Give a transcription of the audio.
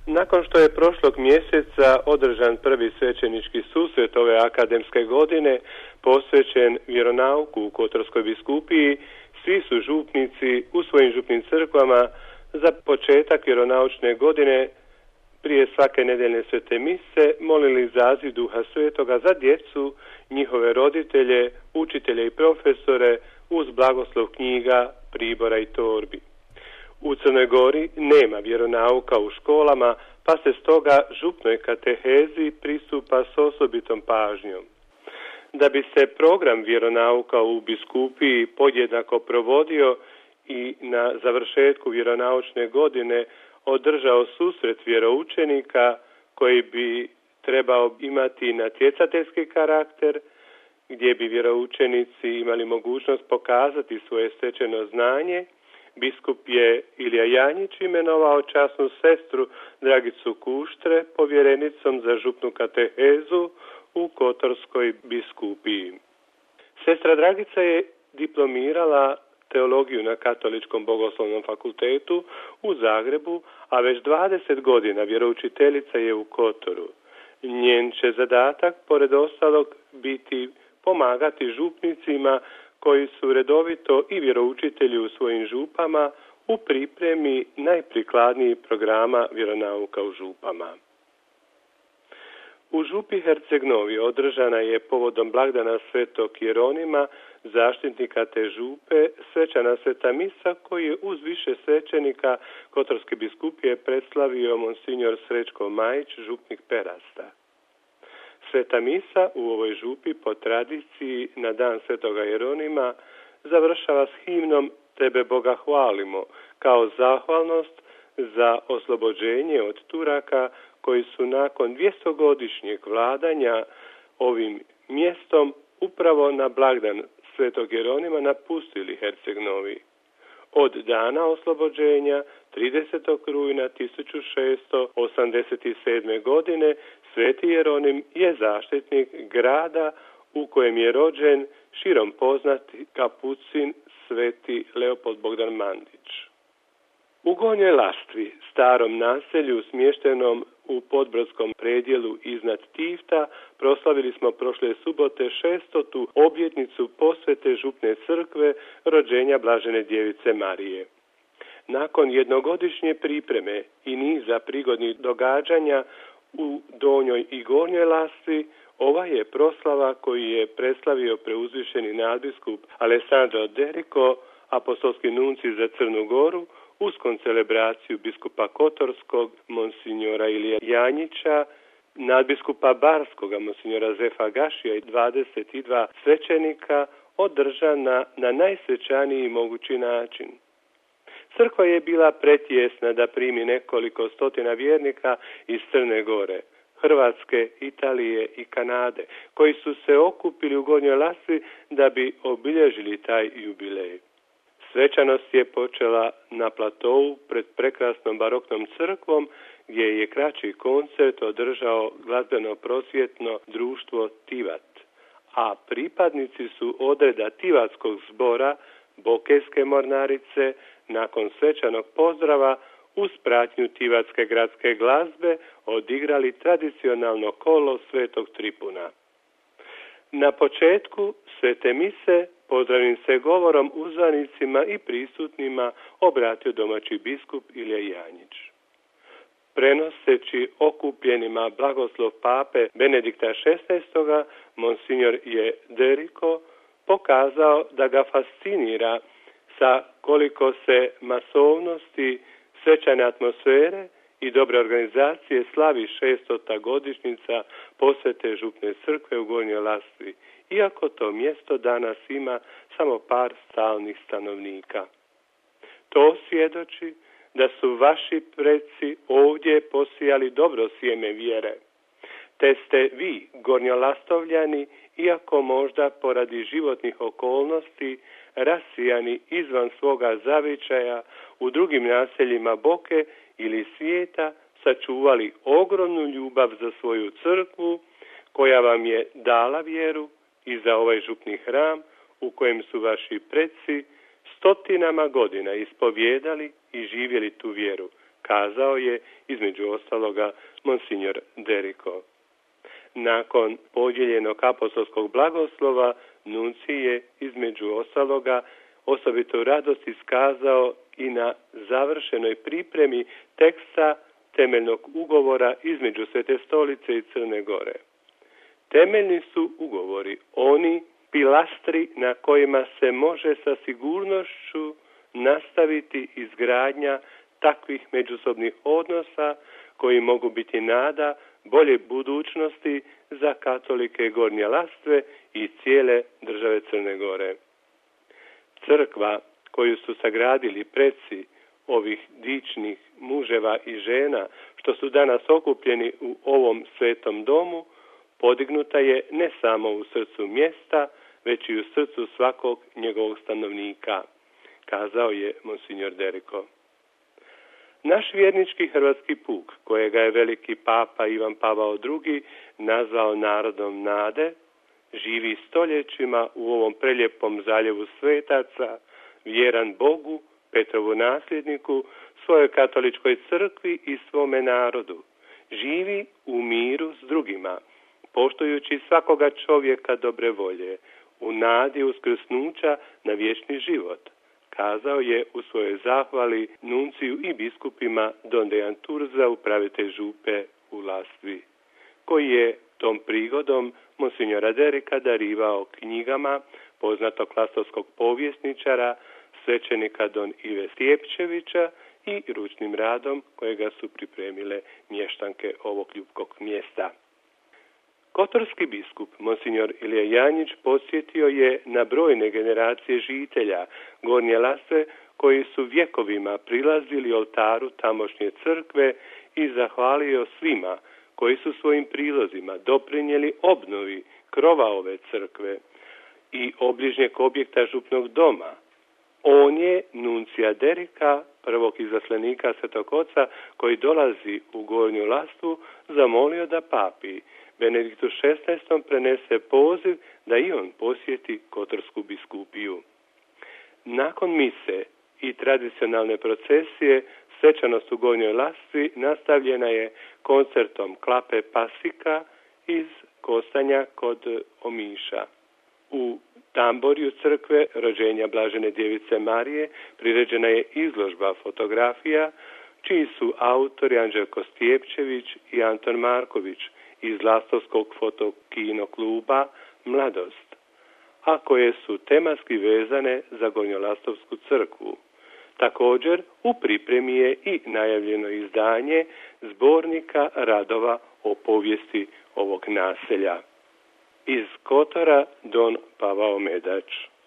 Nakon što je prošlog mjeseca održan prvi svećenički susret ove akademske godine posvećen vjeronauku u Kotorskoj biskupiji, svi su župnici u svojim župnim crkvama za početak vjeronaučne godine prije svake nedeljne svete mise molili zaziv Duha Svetoga za djecu, njihove roditelje, učitelje i profesore uz blagoslov knjiga, pribora i torbi. U Crnoj Gori nema vjeronauka u školama, pa se stoga župnoj katehezi pristupa s osobitom pažnjom. Da bi se program vjeronauka u biskupiji podjednako provodio i na završetku vjeronaučne godine održao susret vjeroučenika koji bi trebao imati natjecateljski karakter, gdje bi vjeroučenici imali mogućnost pokazati svoje stečeno znanje, biskup je Ilija Janjić imenovao časnu sestru Dragicu Kuštre povjerenicom za župnu katehezu u Kotorskoj biskupiji. Sestra Dragica je diplomirala teologiju na Katoličkom bogoslovnom fakultetu u Zagrebu, a već 20 godina vjeroučiteljica je u Kotoru. Njen će zadatak, pored ostalog, biti pomagati župnicima koji su redovito i vjeroučitelji u svojim župama u pripremi najprikladnijih programa vjeronauka u župama. U župi Herceg Novi održana je povodom blagdana Svetog Jeronima, zaštitnika te župe, svečana sveta misa koju je uz više svećenika Kotorske biskupije predstavio monsinjor Srećko Majić, župnik Perasta. Sveta misa u ovoj župi po tradiciji na dan Svetoga Jeronima završava s himnom Tebe Boga hvalimo, kao zahvalnost za oslobođenje od Turaka koji su nakon 200-godišnjeg vladanja ovim mjestom upravo na blagdan Svetog Jeronima napustili Herceg Novi. Od dana oslobođenja 30. rujna 1687. godine Sveti Jeronim je zaštitnik grada u kojem je rođen širom poznati kapucin Sveti Leopold Bogdan Mandić. U Gornjoj Lastvi, starom naselju smještenom u Podbrodskom predjelu iznad Tivta, proslavili smo prošle subote 600. obljetnicu posvete župne crkve rođenja Blažene djevice Marije. Nakon jednogodišnje pripreme i niza prigodnih događanja u Donjoj i Gornjoj Lastvi, ova je proslava koju je predstavio preuzvišeni nadbiskup Alessandro Deriko, apostolski nunci za Crnu Goru, uz koncelebraciju biskupa Kotorskog, monsinjora Ilija Janjića, nadbiskupa Barskoga, monsinjora Zefa Gašija i 22 svećenika, održana na najsvečaniji mogući način. Crkva je bila pretjesna da primi nekoliko stotina vjernika iz Crne Gore, Hrvatske, Italije i Kanade, koji su se okupili u Gornjoj Lastvi da bi obilježili taj jubilej. Svečanost je počela na platovu pred prekrasnom baroknom crkvom, gdje je kraći koncert održao glazbeno-prosvjetno društvo Tivat, a pripadnici su odreda Tivatskog zbora Bokejske mornarice nakon svečanog pozdrava uz pratnju Tivatske gradske glazbe odigrali tradicionalno kolo Svetog Tripuna. Na početku svete mise pozdravnim se govorom uzvanicima i prisutnima obratio domaći biskup Ilija Janjić. Prenoseći okupljenima blagoslov pape Benedikta XVI, monsinjor je Deriko pokazao da ga fascinira sa koliko se masovnosti, svečane atmosfere i dobre organizacije slavi 600. godišnjica posvete župne crkve u Gornjoj Lastvi, iako to mjesto danas ima samo par stalnih stanovnika. To svjedoči da su vaši preci ovdje posijali dobro sjeme vjere, te ste vi, Gornjolastovljani, iako možda poradi životnih okolnosti, rasijani izvan svoga zavičaja u drugim naseljima Boke ili svijeta, sačuvali ogromnu ljubav za svoju crkvu, koja vam je dala vjeru i za ovaj župni hram u kojem su vaši preci stotinama godina ispovijedali i živjeli tu vjeru, kazao je između ostaloga monsignor Deriko. Nakon podijeljenog apostolskog blagoslova, nuncij je između ostaloga osobitu radost iskazao i na završenoj pripremi teksta temeljnog ugovora između Svete stolice i Crne Gore. Temeljni su ugovori oni pilastri na kojima se može sa sigurnošću nastaviti izgradnja takvih međusobnih odnosa koji mogu biti nada bolje budućnosti za katolike Gornje Lastve i cijele države Crne Gore. Crkva koju su sagradili preci ovih dičnih muževa i žena što su danas okupljeni u ovom svetom domu, podignuta je ne samo u srcu mjesta, već i u srcu svakog njegovog stanovnika, kazao je monsignor Deriko. Naš vjernički hrvatski puk, kojega je veliki papa Ivan Pavao II nazvao narodom nade, živi stoljećima u ovom preljepom zaljevu svetaca, vjeran Bogu, Petrovu nasljedniku, svojoj katoličkoj crkvi i svome narodu. Živi u miru s drugima, poštujući svakoga čovjeka dobre volje, u nadi uskrsnuća na vječni život, kazao je u svojoj zahvali nunciju i biskupima Don Dejan Turza, upravitelj župe u Lastvi, koji je tom prigodom monsignora Derika darivao knjigama poznatog lastovskog povjesničara, svećenika Don Ive Stjepčevića i ručnim radom kojega su pripremile mještanke ovog ljubkog mjesta. Kotorski biskup, monsignor Ilija Janjić, podsjetio je na brojne generacije žitelja Gornje Lastve koji su vjekovima prilazili oltaru tamošnje crkve i zahvalio svima koji su svojim prilozima doprinijeli obnovi krova ove crkve i obližnjeg objekta župnog doma. On je nuncija Derika, prvog izaslanika Svetog Oca, koji dolazi u Gornju Lastvu, zamolio da papi Benediktu XVI. Prenese poziv da i on posjeti Kotorsku biskupiju. Nakon mise i tradicionalne procesije, svečanost u Gornjoj Lastvi nastavljena je koncertom klape Pasika iz Kostanja kod Omiša. U tamboriju crkve rođenja Blažene djevice Marije priređena je izložba fotografija čiji su autori Anđelko Stjepčević i Anton Marković iz Lastovskog fotokino kluba Mladost, a koje su tematski vezane za Gornjolastovsku crkvu. Također u pripremi je i najavljeno izdanje zbornika radova o povijesti ovog naselja. Iz Kotora Don Pavao Medač.